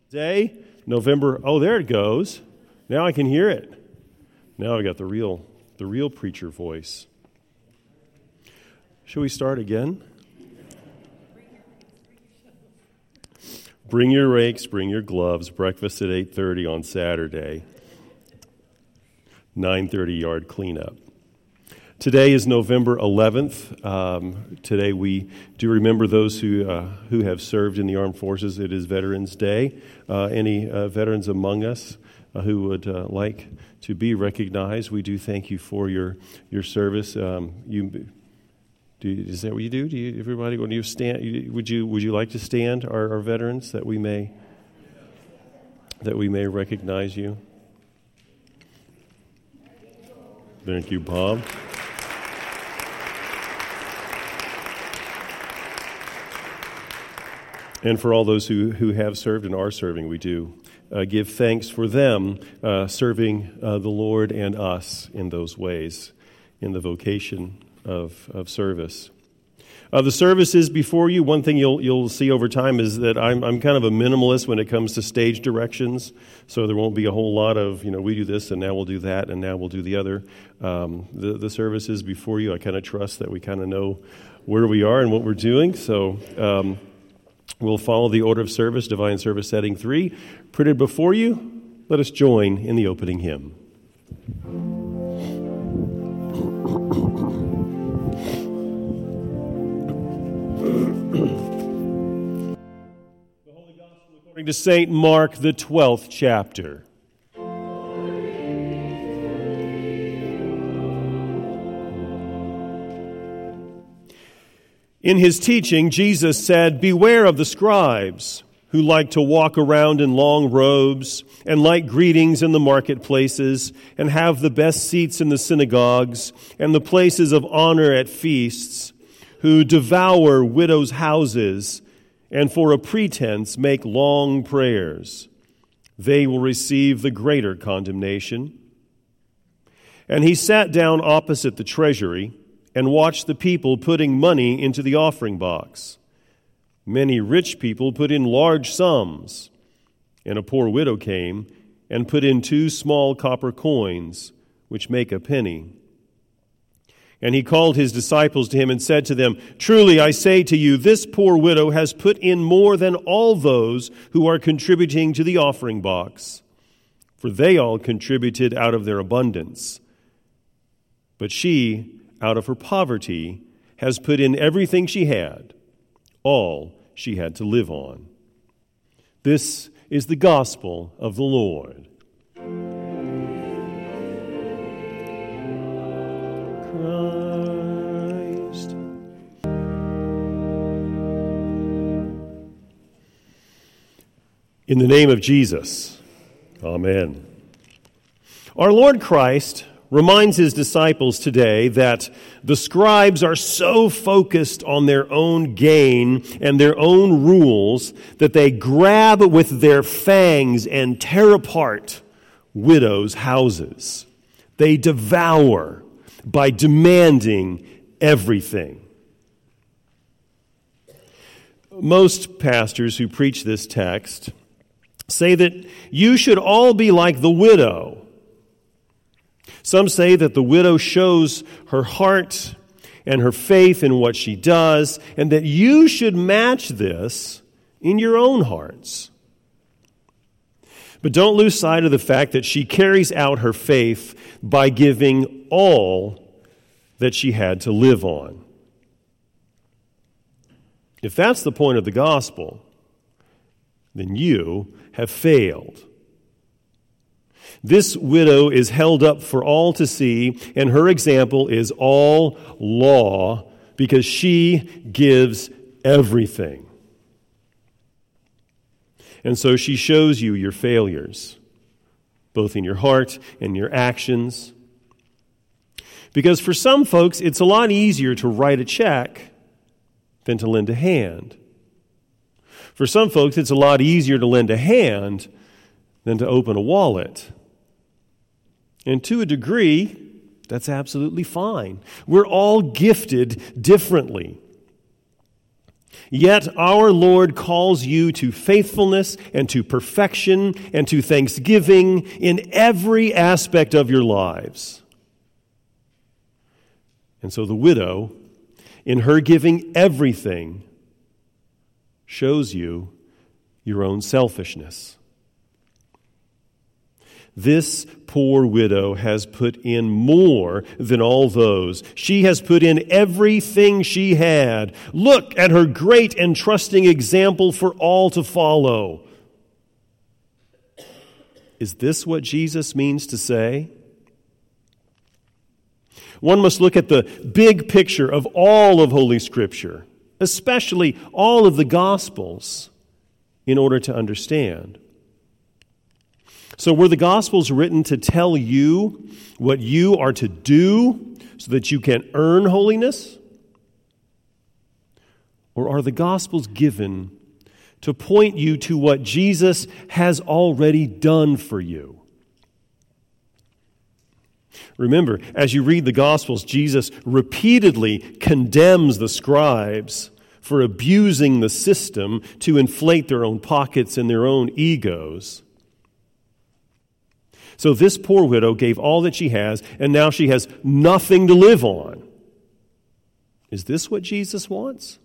Day, November, oh, there it goes. Now I can hear it. Now I got the real preacher voice. Shall we start again? Bring your rakes, bring your gloves, breakfast at 8:30 on Saturday, 9:30 yard cleanup. Today is November 11th. Today we do remember those who have served in the armed forces. It is Veterans Day. Any veterans among us who would like to be recognized, we do thank you for your service. Is that what you do? Everybody, when you stand, would you like to stand, our veterans, that we may recognize you? Thank you, Bob. And for all those who have served and are serving, we do give thanks for them serving the Lord and us in those ways, in the vocation of service. The services before you, one thing you'll see over time is that I'm kind of a minimalist when it comes to stage directions, so there won't be a whole lot of, we do this and now we'll do that and now we'll do the other. The services before you, I kind of trust that we kind of know where we are and what we're doing, so we'll follow the order of service, Divine Service Setting 3, printed before you. Let us join in the opening hymn. The Holy Gospel according to St. Mark, the 12th chapter. In his teaching, Jesus said, "Beware of the scribes who like to walk around in long robes and like greetings in the marketplaces and have the best seats in the synagogues and the places of honor at feasts, who devour widows' houses and for a pretense make long prayers. They will receive the greater condemnation." And he sat down opposite the treasury and watched the people putting money into the offering box. Many rich people put in large sums, and a poor widow came and put in 2 small copper coins, which make a penny. And he called his disciples to him and said to them, "Truly I say to you, this poor widow has put in more than all those who are contributing to the offering box, for they all contributed out of their abundance. But she, out of her poverty, has put in everything she had, all she had to live on." This is the gospel of the Lord. Christ. In the name of Jesus, amen. Our Lord Christ reminds his disciples today that the scribes are so focused on their own gain and their own rules that they grab with their fangs and tear apart widows' houses. They devour by demanding everything. Most pastors who preach this text say that you should all be like the widow. Some say that the widow shows her heart and her faith in what she does, and that you should match this in your own hearts. But don't lose sight of the fact that she carries out her faith by giving all that she had to live on. If that's the point of the gospel, then you have failed. This widow is held up for all to see, and her example is all law because she gives everything. And so she shows you your failures, both in your heart and your actions. Because for some folks, it's a lot easier to write a check than to lend a hand. For some folks, it's a lot easier to lend a hand than to open a wallet. And to a degree, that's absolutely fine. We're all gifted differently. Yet our Lord calls you to faithfulness and to perfection and to thanksgiving in every aspect of your lives. And so the widow, in her giving everything, shows you your own selfishness. This poor widow has put in more than all those. She has put in everything she had. Look at her great and trusting example for all to follow. Is this what Jesus means to say? One must look at the big picture of all of Holy Scripture, especially all of the Gospels, in order to understand. So were the Gospels written to tell you what you are to do so that you can earn holiness? Or are the Gospels given to point you to what Jesus has already done for you? Remember, as you read the Gospels, Jesus repeatedly condemns the scribes for abusing the system to inflate their own pockets and their own egos. So this poor widow gave all that she has, and now she has nothing to live on. Is this what Jesus wants?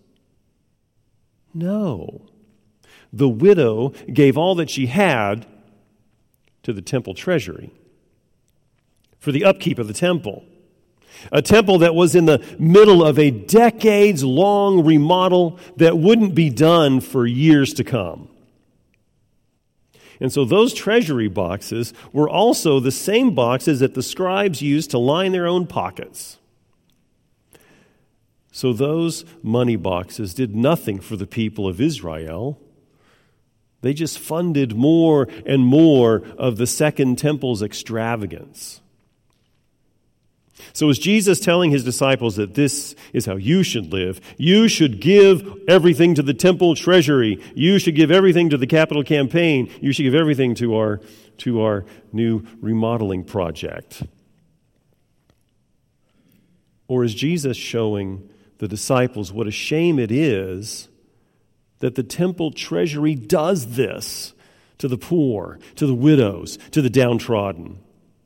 No. The widow gave all that she had to the temple treasury for the upkeep of the temple. A temple that was in the middle of a decades-long remodel that wouldn't be done for years to come. And so those treasury boxes were also the same boxes that the scribes used to line their own pockets. So those money boxes did nothing for the people of Israel. They just funded more and more of the Second Temple's extravagance. So is Jesus telling his disciples that this is how you should live? You should give everything to the temple treasury. You should give everything to the capital campaign. You should give everything to our new remodeling project. Or is Jesus showing the disciples what a shame it is that the temple treasury does this to the poor, to the widows, to the downtrodden?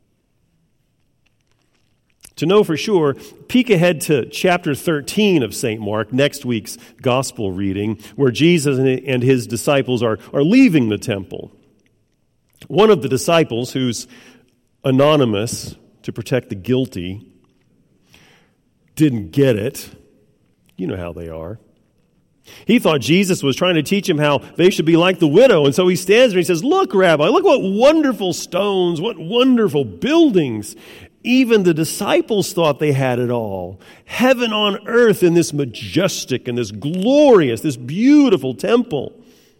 To know for sure, peek ahead to chapter 13 of St. Mark, next week's gospel reading, where Jesus and his disciples are leaving the temple. One of the disciples, who's anonymous to protect the guilty, didn't get it. You know how they are. He thought Jesus was trying to teach him how they should be like the widow. And so he stands there and he says, "Look, Rabbi, look what wonderful stones, what wonderful buildings." Even the disciples thought they had it all. Heaven on earth in this majestic and this glorious, this beautiful temple.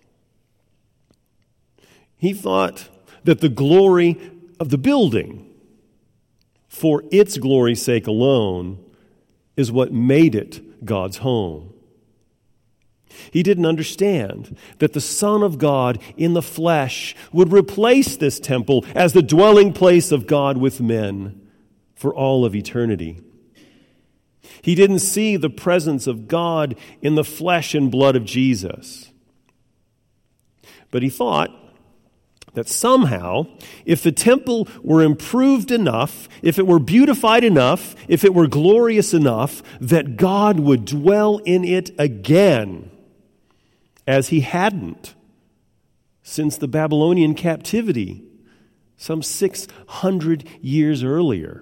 He thought that the glory of the building, for its glory's sake alone, is what made it God's home. He didn't understand that the Son of God in the flesh would replace this temple as the dwelling place of God with men for all of eternity. He didn't see the presence of God in the flesh and blood of Jesus. But he thought that somehow, if the temple were improved enough, if it were beautified enough, if it were glorious enough, that God would dwell in it again, as he hadn't since the Babylonian captivity some 600 years earlier.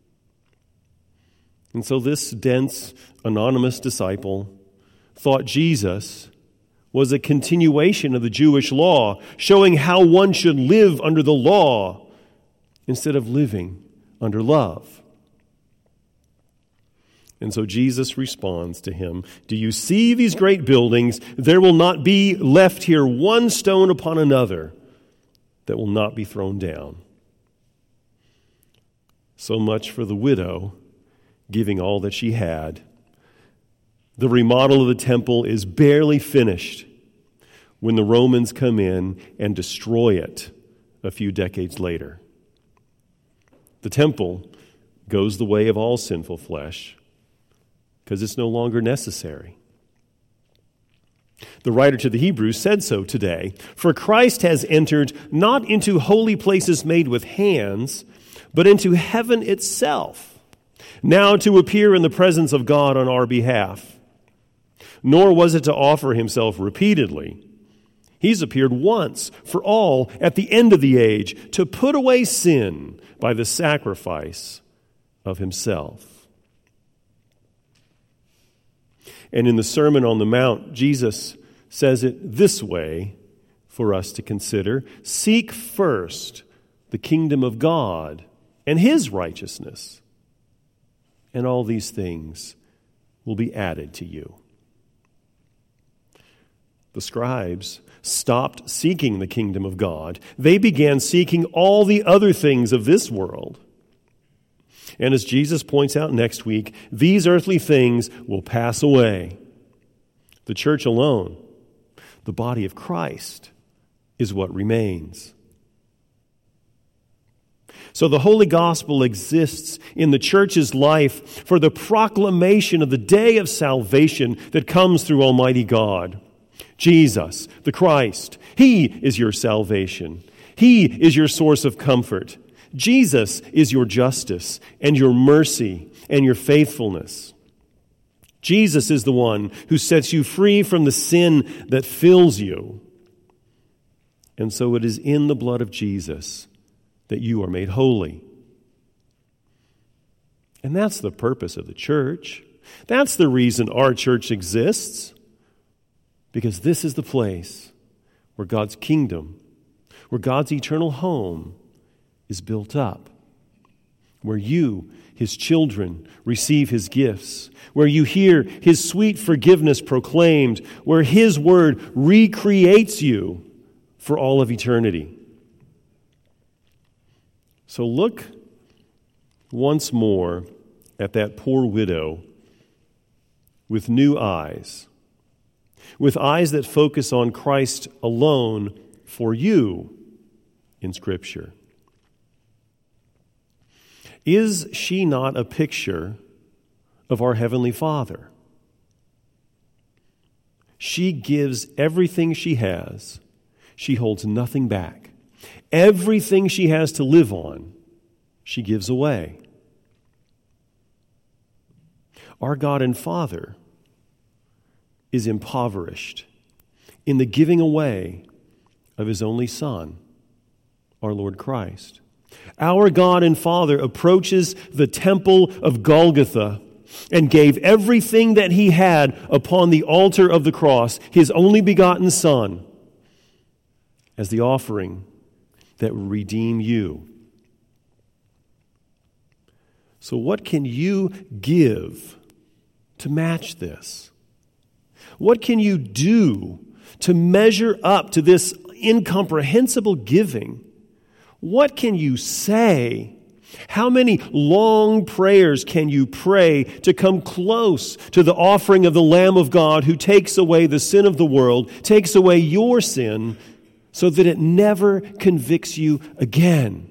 And so this dense, anonymous disciple thought Jesus was a continuation of the Jewish law, showing how one should live under the law instead of living under love. And so Jesus responds to him, "Do you see these great buildings? There will not be left here one stone upon another that will not be thrown down." So much for the widow giving all that she had. The remodel of the temple is barely finished when the Romans come in and destroy it a few decades later. The temple goes the way of all sinful flesh because it's no longer necessary. The writer to the Hebrews said so today. For Christ has entered not into holy places made with hands, but into heaven itself, now to appear in the presence of God on our behalf. Nor was it to offer himself repeatedly. He's appeared once for all at the end of the age to put away sin by the sacrifice of himself. And in the Sermon on the Mount, Jesus says it this way for us to consider. Seek first the kingdom of God and his righteousness, and all these things will be added to you. The scribes stopped seeking the kingdom of God. They began seeking all the other things of this world. And as Jesus points out next week, these earthly things will pass away. The church alone, the body of Christ, is what remains. So the Holy Gospel exists in the church's life for the proclamation of the day of salvation that comes through Almighty God. Jesus, the Christ, He is your salvation. He is your source of comfort. Jesus is your justice and your mercy and your faithfulness. Jesus is the one who sets you free from the sin that fills you. And so it is in the blood of Jesus that you are made holy. And that's the purpose of the church. That's the reason our church exists. Because this is the place where God's kingdom, where God's eternal home is built up, where you, His children, receive His gifts, where you hear His sweet forgiveness proclaimed, where His word recreates you for all of eternity. So look once more at that poor widow with new eyes, with eyes that focus on Christ alone for you in Scripture. Is she not a picture of our Heavenly Father? She gives everything she has. She holds nothing back. Everything she has to live on, she gives away. Our God and Father is impoverished in the giving away of His only Son, our Lord Christ. Our God and Father approaches the temple of Golgotha and gave everything that He had upon the altar of the cross, His only begotten Son, as the offering that will redeem you. So what can you give to match this? What can you do to measure up to this incomprehensible giving? What can you say? How many long prayers can you pray to come close to the offering of the Lamb of God who takes away the sin of the world, takes away your sin, so that it never convicts you again?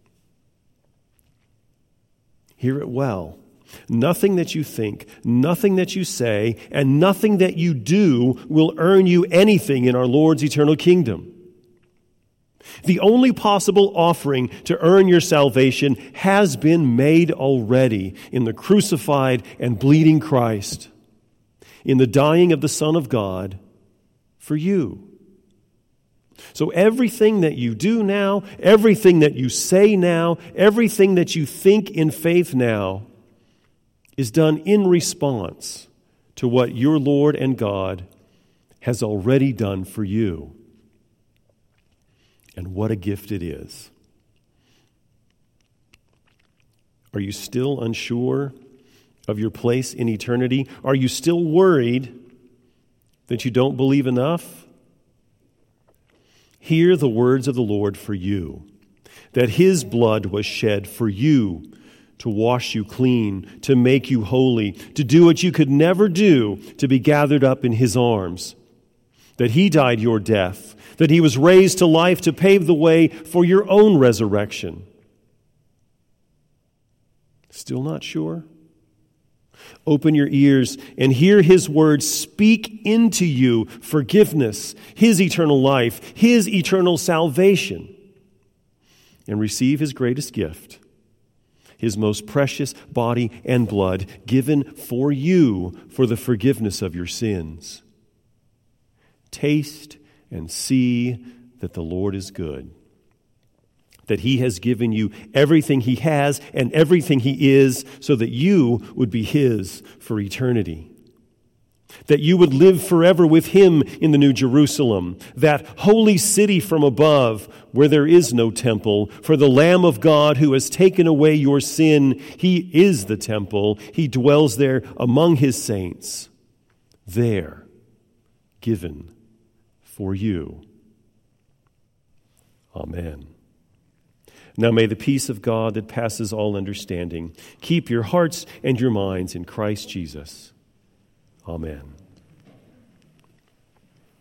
Hear it well. Nothing that you think, nothing that you say, and nothing that you do will earn you anything in our Lord's eternal kingdom. The only possible offering to earn your salvation has been made already in the crucified and bleeding Christ, in the dying of the Son of God for you. So everything that you do now, everything that you say now, everything that you think in faith now is done in response to what your Lord and God has already done for you. And what a gift it is. Are you still unsure of your place in eternity? Are you still worried that you don't believe enough? Hear the words of the Lord for you, that His blood was shed for you to wash you clean, to make you holy, to do what you could never do, to be gathered up in His arms, that He died your death, that He was raised to life to pave the way for your own resurrection. Still not sure? Open your ears and hear his words speak into you forgiveness, his eternal life, his eternal salvation. And receive his greatest gift, his most precious body and blood given for you for the forgiveness of your sins. Taste and see that the Lord is good, that he has given you everything he has and everything he is so that you would be his for eternity, that you would live forever with him in the New Jerusalem, that holy city from above where there is no temple. For the Lamb of God who has taken away your sin, he is the temple. He dwells there among his saints, there given for you. Amen. Now may the peace of God that passes all understanding keep your hearts and your minds in Christ Jesus. Amen.